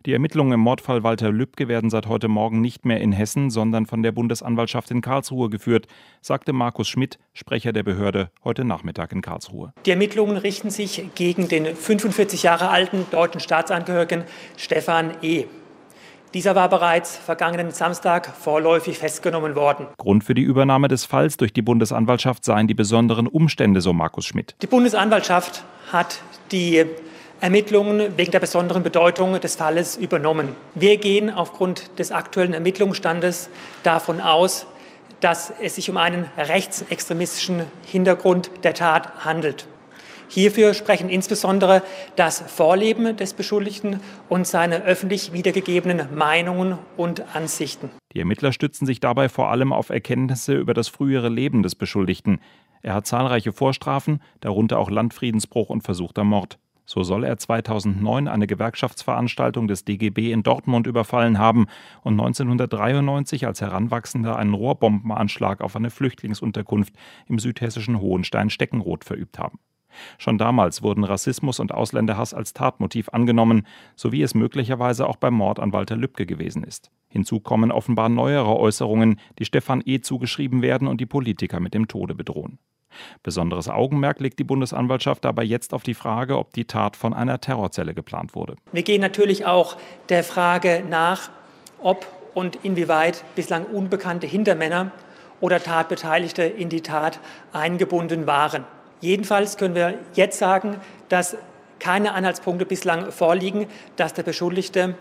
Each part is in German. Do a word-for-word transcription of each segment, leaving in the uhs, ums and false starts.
Die Ermittlungen im Mordfall Walter Lübcke werden seit heute Morgen nicht mehr in Hessen, sondern von der Bundesanwaltschaft in Karlsruhe geführt, sagte Markus Schmidt, Sprecher der Behörde, heute Nachmittag in Karlsruhe. Die Ermittlungen richten sich gegen den fünfundvierzig Jahre alten deutschen Staatsangehörigen Stefan E. Dieser war bereits vergangenen Samstag vorläufig festgenommen worden. Grund für die Übernahme des Falls durch die Bundesanwaltschaft seien die besonderen Umstände, so Markus Schmidt. Die Bundesanwaltschaft hat die Ermittlungen wegen der besonderen Bedeutung des Falles übernommen. Wir gehen aufgrund des aktuellen Ermittlungsstandes davon aus, dass es sich um einen rechtsextremistischen Hintergrund der Tat handelt. Hierfür sprechen insbesondere das Vorleben des Beschuldigten und seine öffentlich wiedergegebenen Meinungen und Ansichten. Die Ermittler stützen sich dabei vor allem auf Erkenntnisse über das frühere Leben des Beschuldigten. Er hat zahlreiche Vorstrafen, darunter auch Landfriedensbruch und versuchter Mord. So soll er zweitausendneun eine Gewerkschaftsveranstaltung des D G B in Dortmund überfallen haben und neunzehnhundertdreiundneunzig als Heranwachsender einen Rohrbombenanschlag auf eine Flüchtlingsunterkunft im südhessischen Hohenstein-Steckenroth verübt haben. Schon damals wurden Rassismus und Ausländerhass als Tatmotiv angenommen, so wie es möglicherweise auch beim Mord an Walter Lübcke gewesen ist. Hinzu kommen offenbar neuere Äußerungen, die Stefan E. zugeschrieben werden und die Politiker mit dem Tode bedrohen. Besonderes Augenmerk legt die Bundesanwaltschaft dabei jetzt auf die Frage, ob die Tat von einer Terrorzelle geplant wurde. Wir gehen natürlich auch der Frage nach, ob und inwieweit bislang unbekannte Hintermänner oder Tatbeteiligte in die Tat eingebunden waren. Jedenfalls können wir jetzt sagen, dass keine Anhaltspunkte bislang vorliegen, dass der Beschuldigte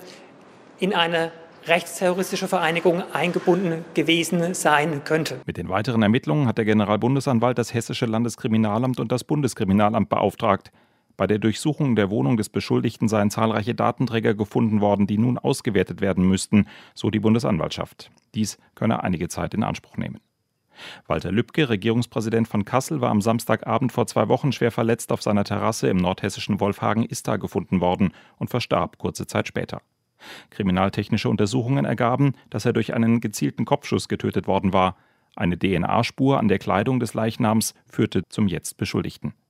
in eine rechtsterroristische Vereinigung eingebunden gewesen sein könnte. Mit den weiteren Ermittlungen hat der Generalbundesanwalt das Hessische Landeskriminalamt und das Bundeskriminalamt beauftragt. Bei der Durchsuchung der Wohnung des Beschuldigten seien zahlreiche Datenträger gefunden worden, die nun ausgewertet werden müssten, so die Bundesanwaltschaft. Dies könne einige Zeit in Anspruch nehmen. Walter Lübcke, Regierungspräsident von Kassel, war am Samstagabend vor zwei Wochen schwer verletzt auf seiner Terrasse im nordhessischen Wolfhagen-Istar gefunden worden und verstarb kurze Zeit später. Kriminaltechnische Untersuchungen ergaben, dass er durch einen gezielten Kopfschuss getötet worden war. Eine D N A-Spur an der Kleidung des Leichnams führte zum jetzt Beschuldigten.